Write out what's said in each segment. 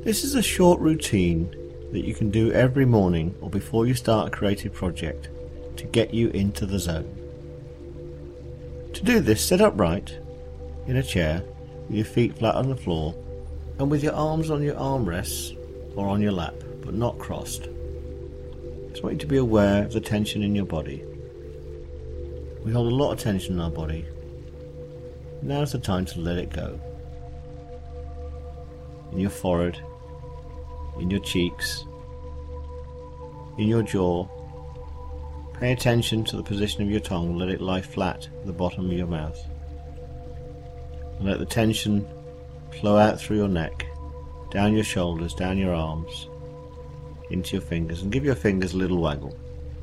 This is a short routine that you can do every morning or before you start a creative project to get you into the zone. To do this, sit upright in a chair with your feet flat on the floor and with your arms on your armrests or on your lap, but not crossed. I just want you to be aware of the tension in your body. We hold a lot of tension in our body. Now's the time to let it go. In your forehead, in your cheeks, in your jaw. Pay attention to the position of your tongue. Let it lie flat at the bottom of your mouth. And let the tension flow out through your neck, down your shoulders, down your arms, into your fingers, and give your fingers a little waggle.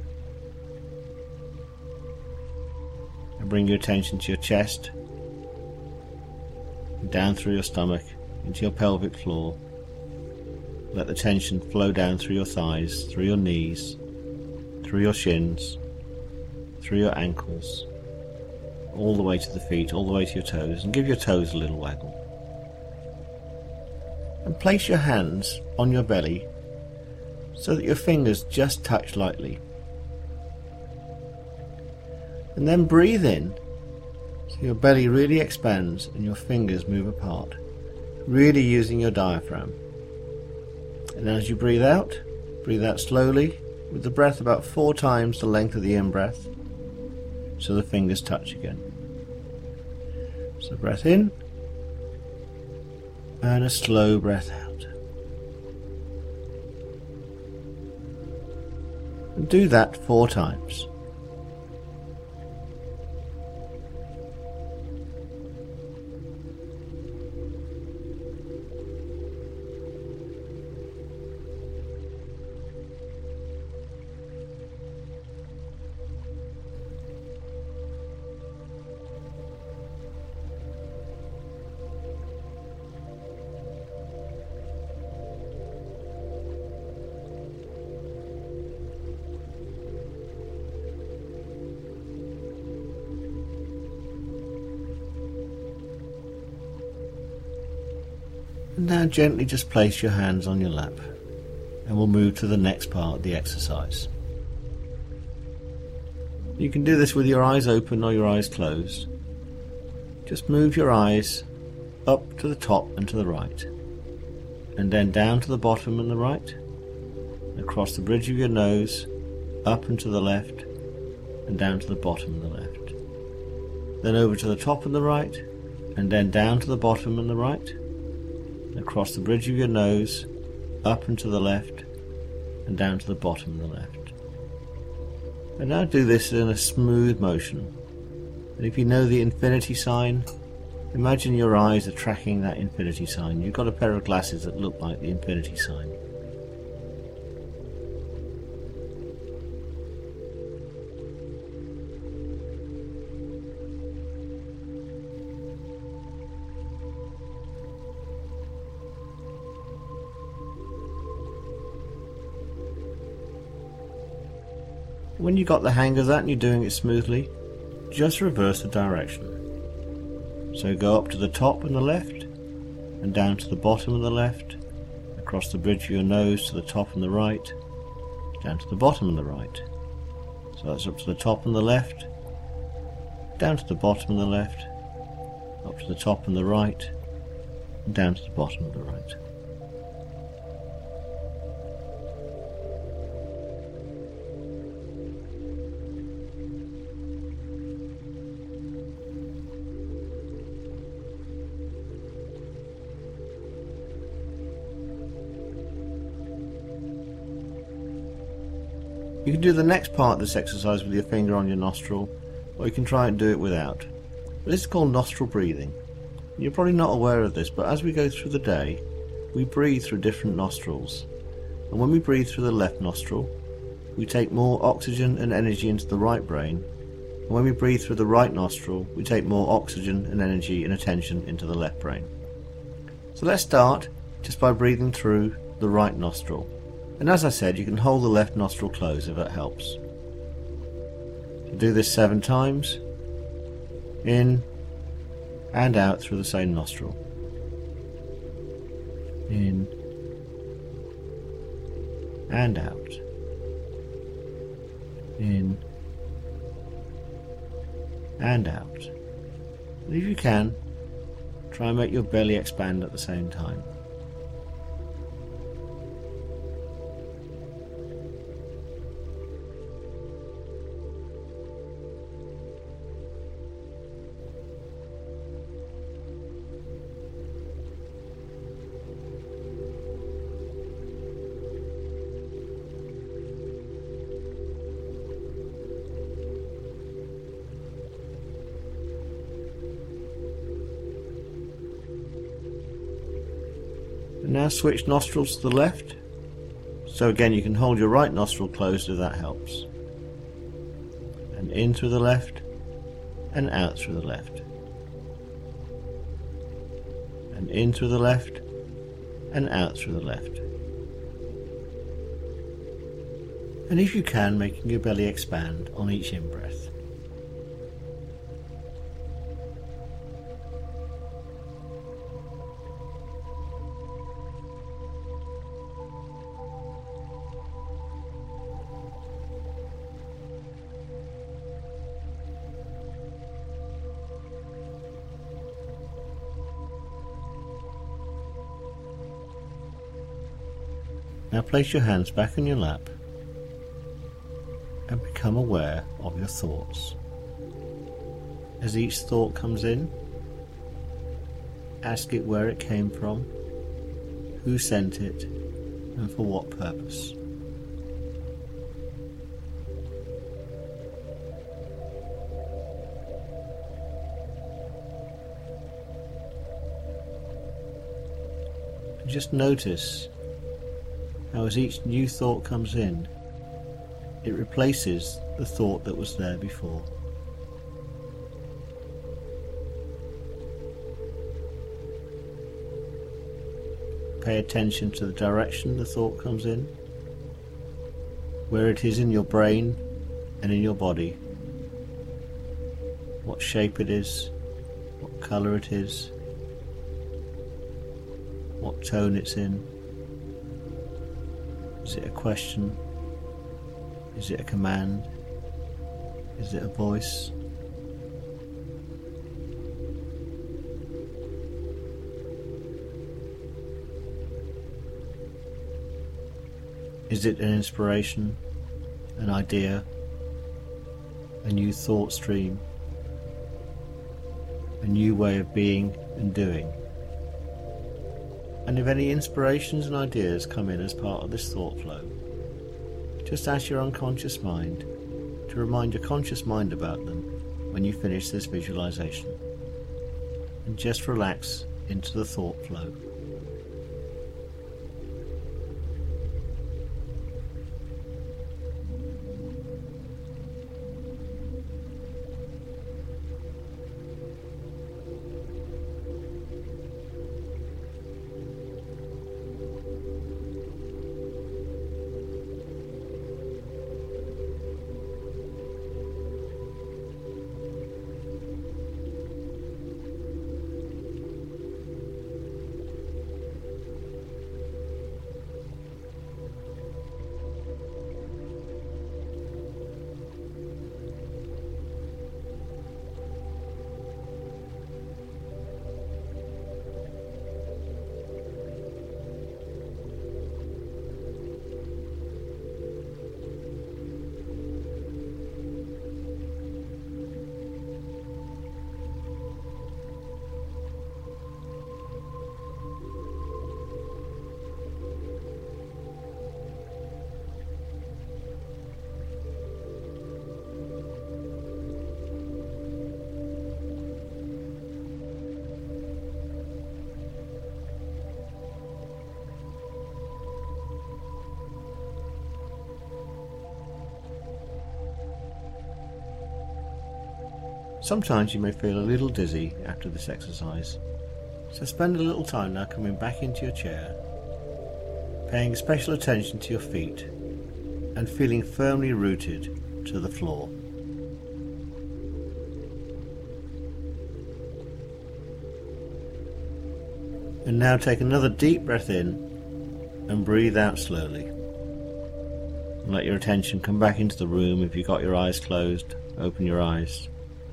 And bring your attention to your chest, down through your stomach, into your pelvic floor. Let the tension flow down through your thighs, through your knees, through your shins, through your ankles, all the way to the feet, all the way to your toes, and give your toes a little waggle. And place your hands on your belly so that your fingers just touch lightly. And then breathe in so your belly really expands and your fingers move apart, really using your diaphragm. And as you breathe out slowly with the breath about 4 times the length of the in-breath so the fingers touch again. So breath in and a slow breath out. And do that 4 times. And now gently just place your hands on your lap and we'll move to the next part of the exercise. You can do this with your eyes open or your eyes closed. Just move your eyes up to the top and to the right, and then down to the bottom and the right, across the bridge of your nose, up and to the left, and down to the bottom and the left. Then over to the top and the right, and then down to the bottom and the right, across the bridge of your nose, up and to the left, and down to the bottom of the left. And now do this in a smooth motion. And if you know the infinity sign, imagine your eyes are tracking that infinity sign. You've got a pair of glasses that look like the infinity sign. When you got the hang of that and you're doing it smoothly, just reverse the direction. So go up to the top and the left, and down to the bottom and the left, across the bridge of your nose to the top and the right, down to the bottom and the right. So that's up to the top and the left, down to the bottom and the left, up to the top and the right, and down to the bottom of the right. You can do the next part of this exercise with your finger on your nostril, or you can try and do it without. But this is called nostril breathing. You're probably not aware of this, but as we go through the day, we breathe through different nostrils. And when we breathe through the left nostril, we take more oxygen and energy into the right brain. And when we breathe through the right nostril, we take more oxygen and energy and attention into the left brain. So let's start just by breathing through the right nostril. And as I said, you can hold the left nostril closed if that helps. So do this 7 times, in and out through the same nostril. In and out. In and out. And if you can, try and make your belly expand at the same time. And now switch nostrils to the left. So again, you can hold your right nostril closed if that helps. And in through the left and out through the left. And in through the left and out through the left. And if you can, making your belly expand on each in-breath. Now place your hands back on your lap and become aware of your thoughts. As each thought comes in, ask it where it came from, who sent it, and for what purpose. And just notice how as each new thought comes in, it replaces the thought that was there before. Pay attention to the direction the thought comes in, where it is in your brain and in your body, what shape it is, what colour it is, what tone it's in. Is it a question? Is it a command? Is it a voice? Is it an inspiration, an idea, a new thought stream, a new way of being and doing? And if any inspirations and ideas come in as part of this thought flow, just ask your unconscious mind to remind your conscious mind about them when you finish this visualization. And just relax into the thought flow. Sometimes you may feel a little dizzy after this exercise, so spend a little time now coming back into your chair, paying special attention to your feet and feeling firmly rooted to the floor. And now take another deep breath in and breathe out slowly. Let your attention come back into the room. If you've got your eyes closed, open your eyes.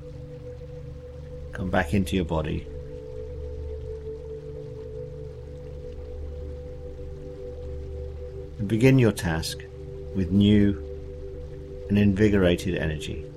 Come back into your body. And begin your task with new and invigorated energy.